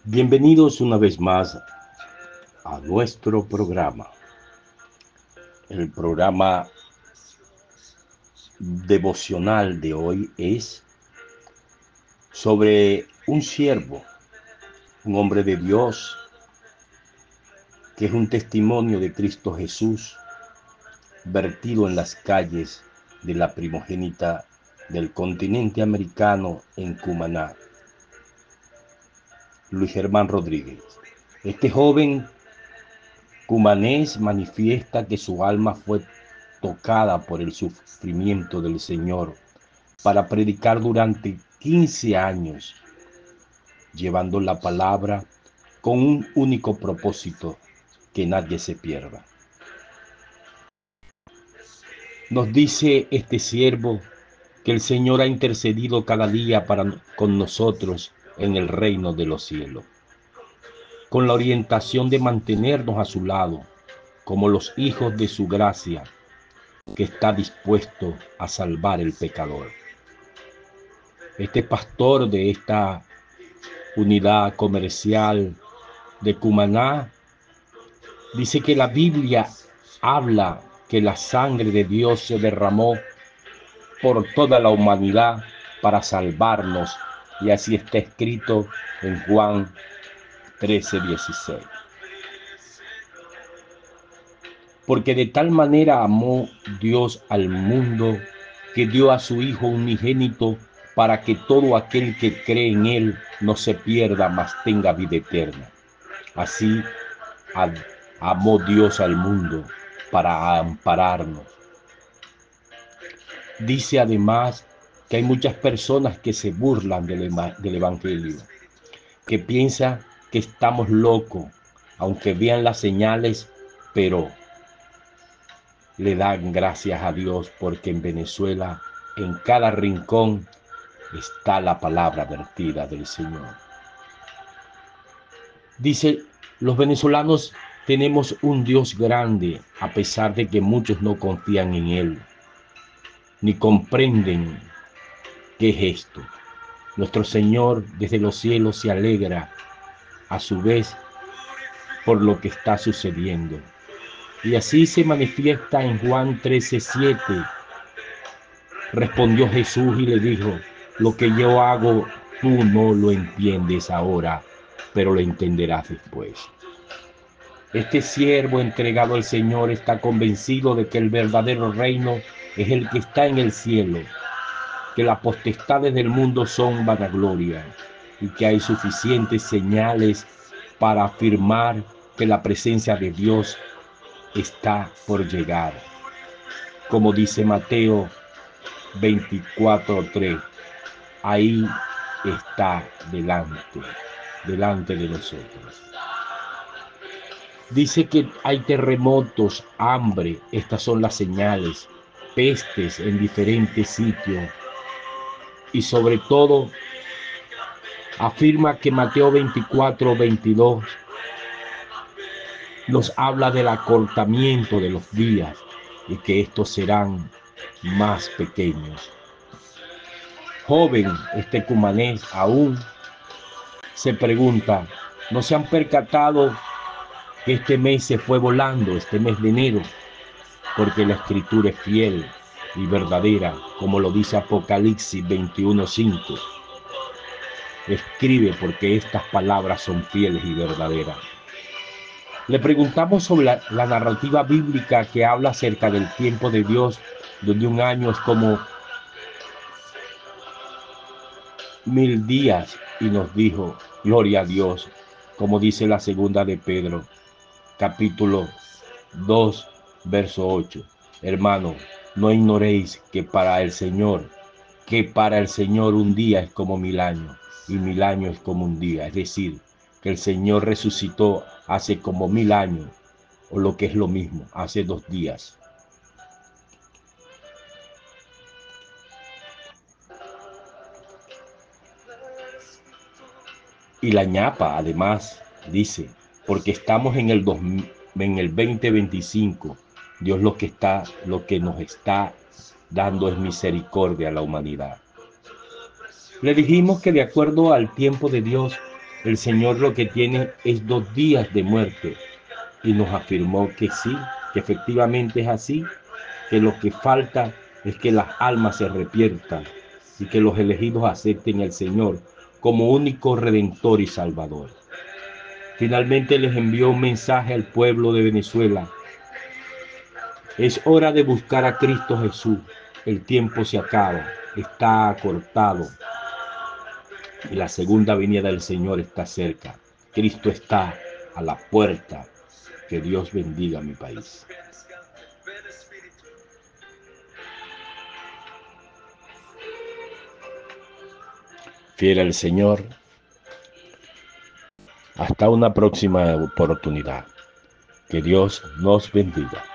Bienvenidos una vez más a nuestro programa. El programa devocional de hoy es sobre un siervo, un hombre de Dios, que es un testimonio de Cristo Jesús, vertido en las calles de la primogénita del continente americano en Cumaná, Luis Germán Rodríguez. Este joven cumanés manifiesta que su alma fue tocada por el sufrimiento del Señor para predicar durante 15 años, llevando la palabra con un único propósito: que nadie se pierda. Nos dice este siervo que el Señor ha intercedido cada día con nosotros en el reino de los cielos, con la orientación de mantenernos a su lado, como los hijos de su gracia, que está dispuesto a salvar el pecador. Este pastor de esta unidad comercial de Cumaná dice que la Biblia habla que la sangre de Dios se derramó por toda la humanidad para salvarnos, y así está escrito en Juan 13:16. Porque de tal manera amó Dios al mundo, que dio a su Hijo unigénito, para que todo aquel que cree en Él no se pierda, mas tenga vida eterna. Así amó Dios al mundo, para ampararnos. Dice además que hay muchas personas que se burlan del Evangelio, que piensan que estamos locos, aunque vean las señales, pero le dan gracias a Dios porque en Venezuela, en cada rincón, está la palabra vertida del Señor. Dice, los venezolanos tenemos un Dios grande, a pesar de que muchos no confían en Él, ni comprenden qué es esto. Nuestro Señor desde los cielos se alegra a su vez por lo que está sucediendo. Y así se manifiesta en Juan 13:7. Respondió Jesús y le dijo: lo que yo hago tú no lo entiendes ahora, pero lo entenderás después. Este siervo entregado al Señor está convencido de que el verdadero reino es el que está en el cielo, que las potestades del mundo son vanagloria y que hay suficientes señales para afirmar que la presencia de Dios está por llegar. Como dice Mateo 24:3, ahí está delante de nosotros. Dice que hay terremotos, hambre, estas son las señales, pestes en diferentes sitios, y sobre todo afirma que Mateo 24:22 nos habla del acortamiento de los días y que estos serán más pequeños. Joven, este cumanés aún se pregunta: ¿no se han percatado que este mes se fue volando, este mes de enero? Porque la escritura es fiel y verdadera, como lo dice Apocalipsis 21:5. Escribe, porque estas palabras son fieles y verdaderas. Le preguntamos sobre la narrativa bíblica que habla acerca del tiempo de Dios, donde un año es como 1000 días, y nos dijo: gloria a Dios, como dice la segunda de Pedro, capítulo 2, verso 8. Hermano, no ignoréis que para el Señor un día es como 1000 años, y 1000 años es como un día. Es decir, que el Señor resucitó hace como 1000 años, o lo que es lo mismo, hace 2 días. Y la ñapa además dice, porque estamos en el 2025, Dios lo que nos está dando es misericordia a la humanidad. Le dijimos que de acuerdo al tiempo de Dios, El Señor lo que tiene es 2 días de muerte y nos afirmó que sí, que efectivamente es así, que lo que falta es que las almas se arrepientan y que los elegidos acepten al Señor como único Redentor y Salvador. Finalmente les envió un mensaje al pueblo de Venezuela. Es hora de buscar a Cristo Jesús. El tiempo se acaba, está acortado y la segunda venida del Señor está cerca. Cristo está a la puerta. Que Dios bendiga mi país. Fiel al Señor. Hasta una próxima oportunidad. Que Dios nos bendiga.